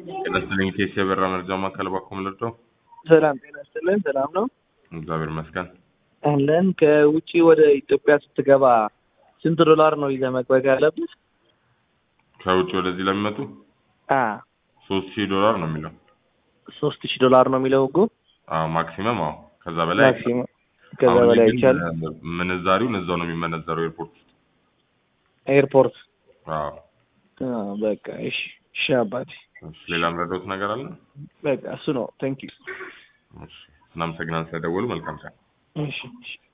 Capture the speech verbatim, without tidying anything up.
ለስለኝ ቴስ የበራ መርጃ ማከል ባኮም ለዶ ሰላም ጤና ይስጥልን። ሰላም ነው እግዚአብሔር ይመስገን። አለን። ከውጪ ወደ ኢትዮጵያ ስትገባ ስንት ዶላር ነው ይዘህ መግባት ያለብህ? ከውጪ ወደዚህ ለሚመጡ አ ሶስት ሺህ ዶላር ነው የሚለው። ሶስት ሺህ ዶላር ነው የሚለው እኮ። አዎ ማክሲመም። አዎ ከዛ በላይ ማክሲመም ከዛ በላይ አይቻልም። ምንዛሪው እዛው ነው የሚመነዘረው ኤርፖርት ውስጥ። ኤርፖርት አዎ አ በቃ እሺ እሺ አባቴ። ሌላ ምረዶት ነገር አለ? በቃ እሱ ነው። ታንክ ዩ። እሺ እናመሰግናለን ስለደወሉ። መልካም ቀን። እሺ እሺ